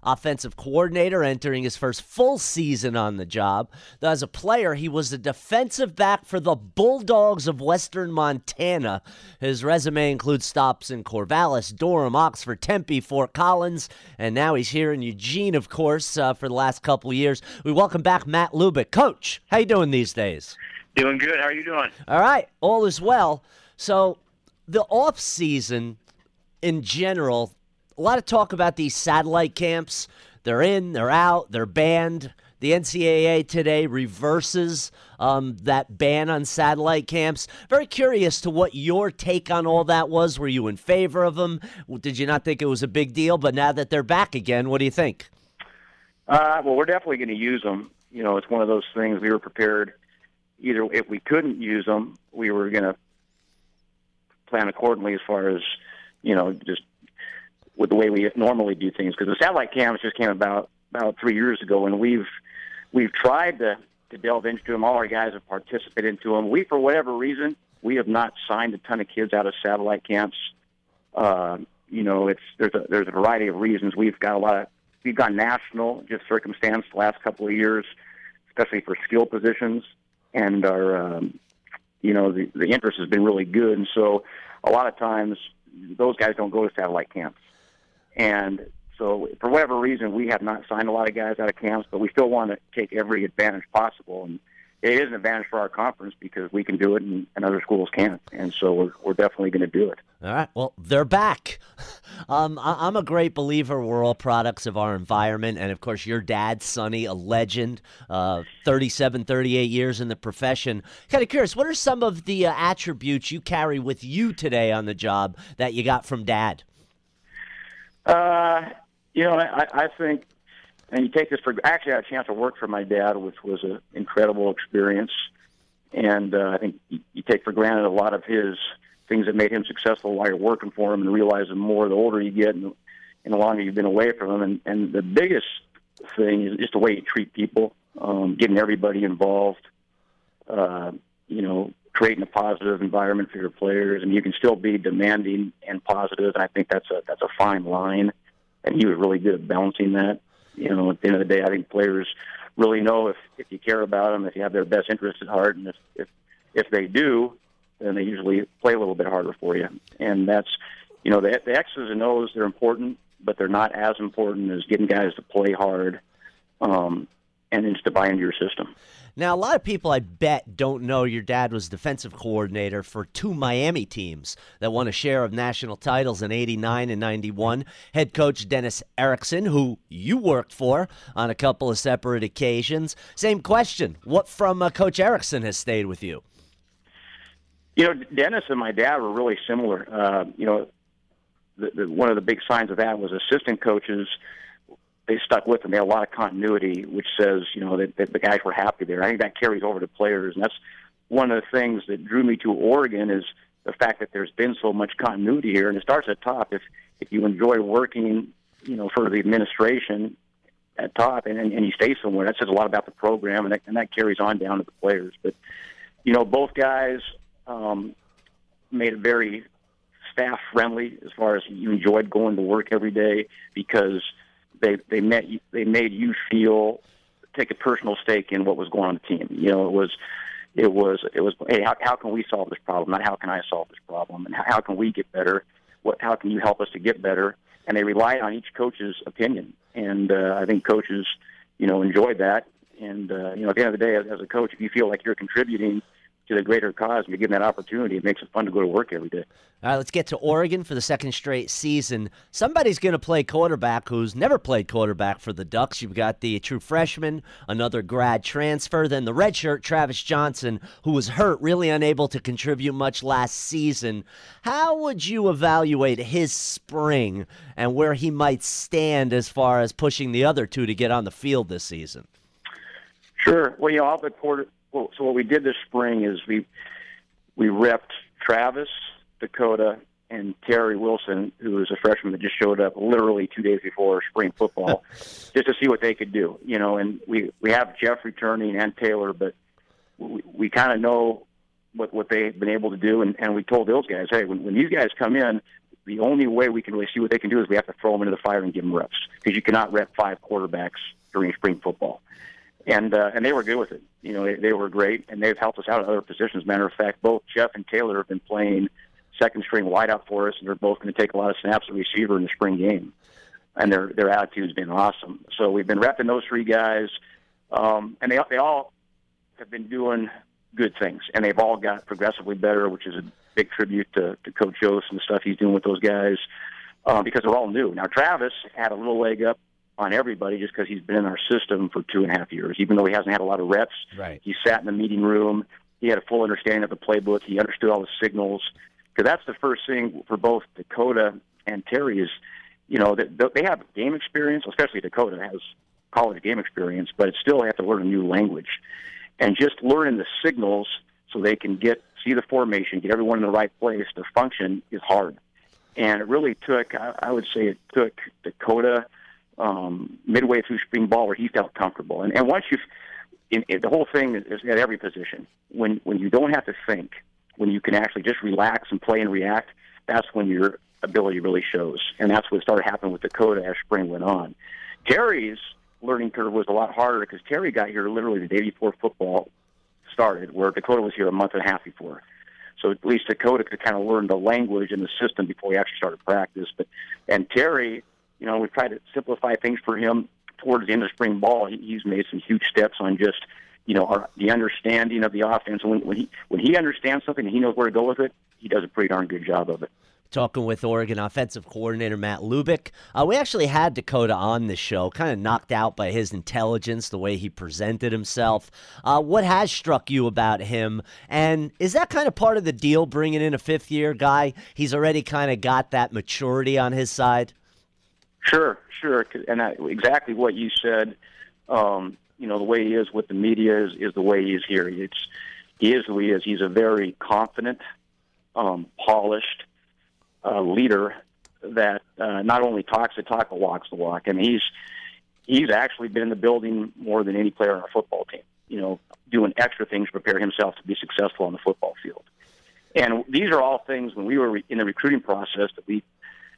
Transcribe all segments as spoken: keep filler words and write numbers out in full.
offensive coordinator, entering his first full season on the job. As a player, he was the defensive back for the Bulldogs of Western Montana. His resume includes stops in Corvallis, Durham, Oxford, Tempe, Fort Collins, and now he's here in Eugene, of course, uh, for the last couple of years. We welcome back Matt Lubick. Coach, how you doing these days? Doing good. How are you doing? All right, all is well. So the off season in general, a lot of talk about these satellite camps. They're in, they're out, they're banned. The N C double A today reverses um, that ban on satellite camps. Very curious to what your take on all that was. Were you in favor of them? Did you not think it was a big deal? But now that they're back again, what do you think? Uh, well, we're definitely going to use them. You know, it's one of those things we were prepared. Either if we couldn't use them, we were going to plan accordingly as far as, you know, just with the way we normally do things. Because the satellite cams just came about about three years ago, and we've we've tried to, to delve into them. All our guys have participated into them. We, for whatever reason, we have not signed a ton of kids out of satellite camps. Uh, you know, it's there's a there's a variety of reasons. We've got a lot of we've gone national, just circumstance the last couple of years, especially for skill positions, and our um, you know the the interest has been really good. And so a lot of times those guys don't go to satellite camps, and so for whatever reason, we have not signed a lot of guys out of camps, but we still want to take every advantage possible. And it is an advantage for our conference because we can do it and, and other schools can't. And so we're, we're definitely going to do it. All right. Well, they're back. Um, I, I'm a great believer we're all products of our environment. And, of course, your dad, Sonny, a legend, uh, thirty-seven, thirty-eight years in the profession. Kind of curious, what are some of the uh, attributes you carry with you today on the job that you got from Dad? Uh, you know, I, I think, and you take this for, actually I had a chance to work for my dad, which was an incredible experience. And uh, I think you, you take for granted a lot of his things that made him successful while you're working for him, and realize the more the older you get and, and the longer you've been away from him. And, and the biggest thing is just the way you treat people, um, getting everybody involved, uh, you know, creating a positive environment for your players, and you can still be demanding and positive. And I think that's a that's a fine line, and he was really good at balancing that. You know, at the end of the day, I think players really know if, if you care about them, if you have their best interests at heart, and if if, if they do, then they usually play a little bit harder for you. And that's, you know, the, the X's and O's, they're important, but they're not as important as getting guys to play hard um, and just to buy into your system. Now, a lot of people, I bet, don't know your dad was defensive coordinator for two Miami teams that won a share of national titles in eighty-nine and ninety-one. Head coach Dennis Erickson, who you worked for on a couple of separate occasions. Same question. What from uh, Coach Erickson has stayed with you? You know, Dennis and my dad were really similar. Uh, you know, the, the, one of the big signs of that was assistant coaches. They stuck with them. They had a lot of continuity, which says, you know, that, that the guys were happy there. I think that carries over to players, and that's one of the things that drew me to Oregon is the fact that there's been so much continuity here, and it starts at top. If if you enjoy working, you know, for the administration at top, and, and, and you stay somewhere, that says a lot about the program, and that, and that carries on down to the players. But, you know, both guys um, made it very staff-friendly as far as you enjoyed going to work every day because – They they met you, they made you feel take a personal stake in what was going on in the team. You know, it was it was it was hey, how how can we solve this problem? Not how can I solve this problem? And how, how can we get better? What how can you help us to get better? And they relied on each coach's opinion. And uh, I think coaches, you know, enjoyed that. And uh, you know, at the end of the day, as, as a coach, if you feel like you're contributing to the greater cause and you're given that opportunity, it makes it fun to go to work every day. All right, let's get to Oregon for the second straight season. Somebody's going to play quarterback who's never played quarterback for the Ducks. You've got the true freshman, another grad transfer, then the redshirt Travis Johnson, who was hurt, really unable to contribute much last season. How would you evaluate his spring and where he might stand as far as pushing the other two to get on the field this season? Sure. Well, you know, all the quarter. Well, so what we did this spring is we we repped Travis, Dakota, and Terry Wilson, who was a freshman that just showed up literally two days before spring football, just to see what they could do. You know, and we, we have Jeff returning and Taylor, but we, we kind of know what what they've been able to do, and, and we told those guys, hey, when, when these guys come in, the only way we can really see what they can do is we have to throw them into the fire and give them reps, because you cannot rep five quarterbacks during spring football. And uh, and they were good with it. You know, they, they were great, and they've helped us out in other positions. Matter of fact, both Jeff and Taylor have been playing second-string wideout for us, and they're both going to take a lot of snaps at receiver in the spring game. And their their attitude's been awesome. So we've been repping those three guys, um, and they they all have been doing good things, and they've all got progressively better, which is a big tribute to, to Coach Yost and the stuff he's doing with those guys, uh, because they're all new. Now, Travis had a little leg up on everybody just because he's been in our system for two and a half years, even though he hasn't had a lot of reps. Right. He sat in the meeting room. He had a full understanding of the playbook. He understood all the signals, because that's the first thing for both Dakota and Terry is, you know, that they have game experience, especially Dakota has college game experience, but it's still they have to learn a new language. And just learning the signals so they can get see the formation, get everyone in the right place to function is hard. And it really took, I, I would say it took Dakota um, midway through spring ball where he felt comfortable. And, and once you've, in, in, the whole thing is at every position. When, when you don't have to think, when you can actually just relax and play and react, that's when your ability really shows. And that's what started happening with Dakota as spring went on. Terry's learning curve was a lot harder because Terry got here literally the day before football started, where Dakota was here a month and a half before. So at least Dakota could kind of learn the language and the system before he actually started practice. But and Terry, you know, we tried to simplify things for him towards the end of spring ball. He, he's made some huge steps on just, you know, our, the understanding of the offense. When, when he when he understands something and he knows where to go with it, he does a pretty darn good job of it. Talking with Oregon offensive coordinator Matt Lubick. Uh, we actually had Dakota on this show, kind of knocked out by his intelligence, the way he presented himself. Uh, what has struck you about him? And is that kind of part of the deal, bringing in a fifth-year guy? He's already kind of got that maturity on his side? Sure, sure. And that, exactly what you said, um, you know, the way he is with the media is, is the way he is here. It's, he is who he is. He's a very confident, um, polished, Uh, leader that uh, not only talks the talk but walks the walk. And he's he's actually been in the building more than any player on our football team, you know, doing extra things to prepare himself to be successful on the football field. And these are all things when we were re- in the recruiting process that we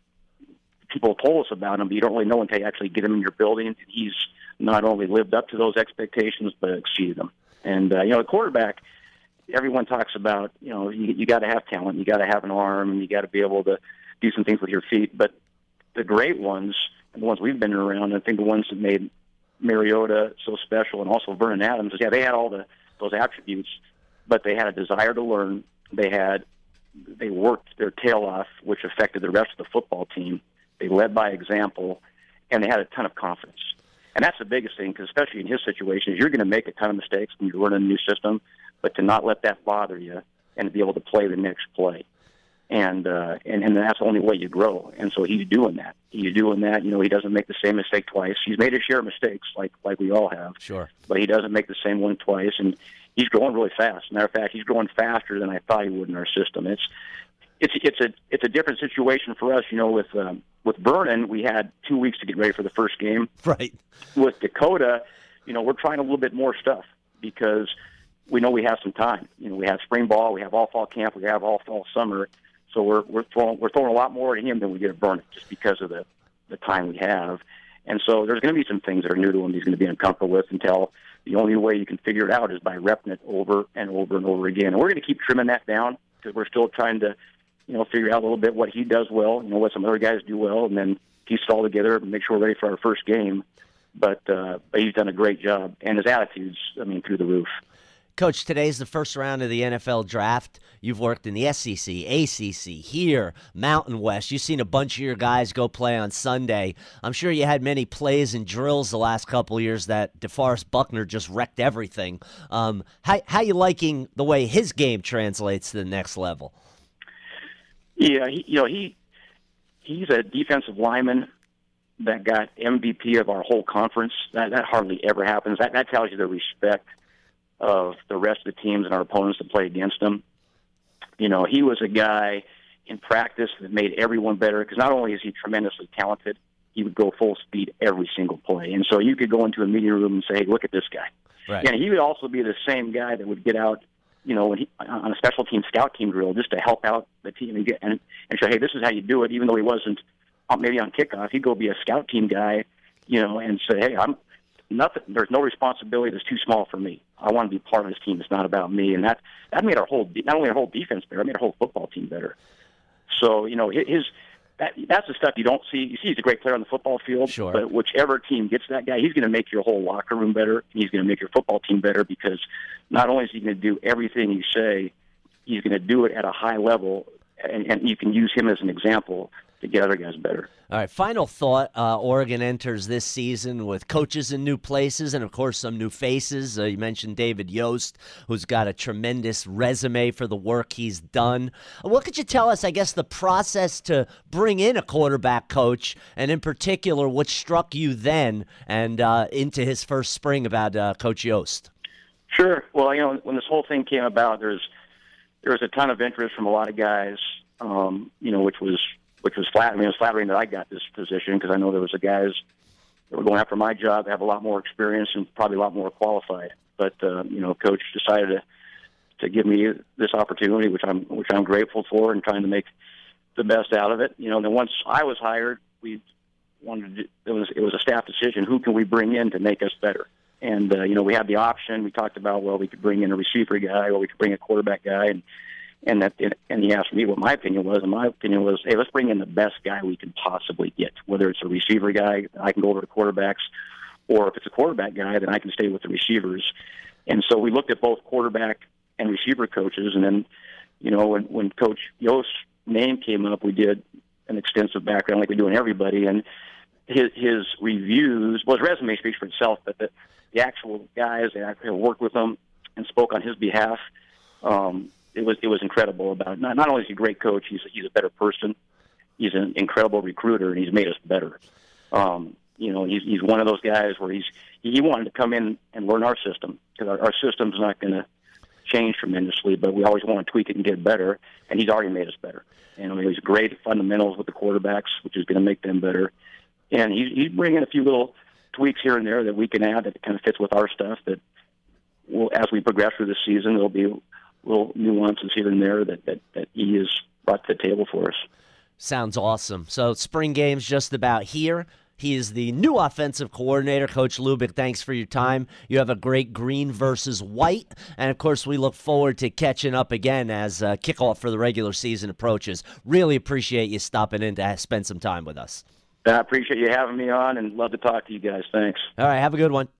people told us about him, but you don't really know until you actually get him in your building. He's not only lived up to those expectations but exceeded them. And, uh, you know, the quarterback, everyone talks about, you know, you, you got to have talent, you got to have an arm, and you got to be able to do some things with your feet. But the great ones, and the ones we've been around, I think the ones that made Mariota so special, and also Vernon Adams, yeah, they had all the those attributes, but they had a desire to learn. They had they worked their tail off, which affected the rest of the football team. They led by example, and they had a ton of confidence. And that's the biggest thing, because especially in his situation, is you're going to make a ton of mistakes when you're learning a new system, but to not let that bother you and to be able to play the next play. And, uh, and and that's the only way you grow. And so he's doing that. He's doing that. You know, he doesn't make the same mistake twice. He's made his share of mistakes, like like we all have. Sure. But he doesn't make the same one twice. And he's growing really fast. Matter of fact, he's growing faster than I thought he would in our system. It's it's it's a it's a different situation for us. You know, with um, with Vernon, we had two weeks to get ready for the first game. Right. With Dakota, you know, we're trying a little bit more stuff because we know we have some time. You know, we have spring ball, we have all fall camp, we have all fall summer. So we're we're throwing we're throwing a lot more at him than we get at Vernon, just because of the the time we have. And so there's going to be some things that are new to him he's going to be uncomfortable with, until the only way you can figure it out is by repping it over and over and over again. And we're going to keep trimming that down, because we're still trying to, you know, figure out a little bit what he does well, you know, what some other guys do well, and then piece it all together and make sure we're ready for our first game. But uh, but he's done a great job, and his attitude's, I mean, through the roof. Coach, today's the first round of the N F L draft. You've worked in the S E C, A C C, here, Mountain West. You've seen a bunch of your guys go play on Sunday. I'm sure you had many plays and drills the last couple of years that DeForest Buckner just wrecked everything. Um, how how you liking the way his game translates to the next level? Yeah, he, you know, he he's a defensive lineman that got M V P of our whole conference. That that hardly ever happens. That that tells you the respect of the rest of the teams and our opponents that play against him. You know, he was a guy in practice that made everyone better, because not only is he tremendously talented, he would go full speed every single play. And so you could go into a meeting room and say, hey, look at this guy. Right. And he would also be the same guy that would get out you know, when he, on a special team scout team drill, just to help out the team and get and, and say, hey, this is how you do it. Even though he wasn't maybe on kickoff, he'd go be a scout team guy, you know, and say, hey, I'm nothing. There's no responsibility that's too small for me. I want to be part of this team. It's not about me, and that that made our whole not only our whole defense better, it made our whole football team better. So, you know, his that that's the stuff you don't see. You see, he's a great player on the football field, sure. But whichever team gets that guy, he's going to make your whole locker room better. And he's going to make your football team better because not only is he going to do everything you say, he's going to do it at a high level, and, and you can use him as an example to get other guys better. All right, final thought. Uh, Oregon enters this season with coaches in new places and, of course, some new faces. Uh, you mentioned David Yost, who's got a tremendous resume for the work he's done. What could you tell us, I guess, the process to bring in a quarterback coach, and in particular, what struck you then and uh, into his first spring about uh, Coach Yost? Sure. Well, you know, when this whole thing came about, there's there was a ton of interest from a lot of guys, um, you know, which was which was flat. I mean, it was flattering that I got this position because I know there was the guys that were going after my job that have a lot more experience and probably a lot more qualified. But uh, you know, Coach decided to to give me this opportunity, which I'm which I'm grateful for, and trying to make the best out of it. You know, and then once I was hired, we wanted to. It was it was a staff decision. Who can we bring in to make us better? And uh, you know, we had the option. We talked about, well, we could bring in a receiver guy, or we could bring a quarterback guy, and and that and he asked me what my opinion was, and my opinion was, hey, let's bring in the best guy we can possibly get. Whether it's a receiver guy, I can go over to quarterbacks, or if it's a quarterback guy, then I can stay with the receivers. And so we looked at both quarterback and receiver coaches, and then, you know, when when Coach Yost's name came up, we did an extensive background like we do in everybody, and his his reviews, well, his resume speaks for itself, but the, the actual guys that actually worked with him and spoke on his behalf, um, it was it was incredible. About not not only is he a great coach, he's he's a better person, he's an incredible recruiter, and he's made us better. Um, you know, he's he's one of those guys where he's he wanted to come in and learn our system, because our, our system's not going to change tremendously, but we always want to tweak it and get better, and he's already made us better. And I mean, he's great at fundamentals with the quarterbacks, which is going to make them better. And he's, he's bringing a few little tweaks here and there that we can add that kind of fits with our stuff, that will, as we progress through the season, there'll be little nuances here and there that, that, that he has brought to the table for us. Sounds awesome. So spring game's just about here. He is the new offensive coordinator. Coach Lubick, thanks for your time. You have a great green versus white. And, of course, we look forward to catching up again as uh, kickoff for the regular season approaches. Really appreciate you stopping in to spend some time with us. I appreciate you having me on and love to talk to you guys. Thanks. All right, have a good one.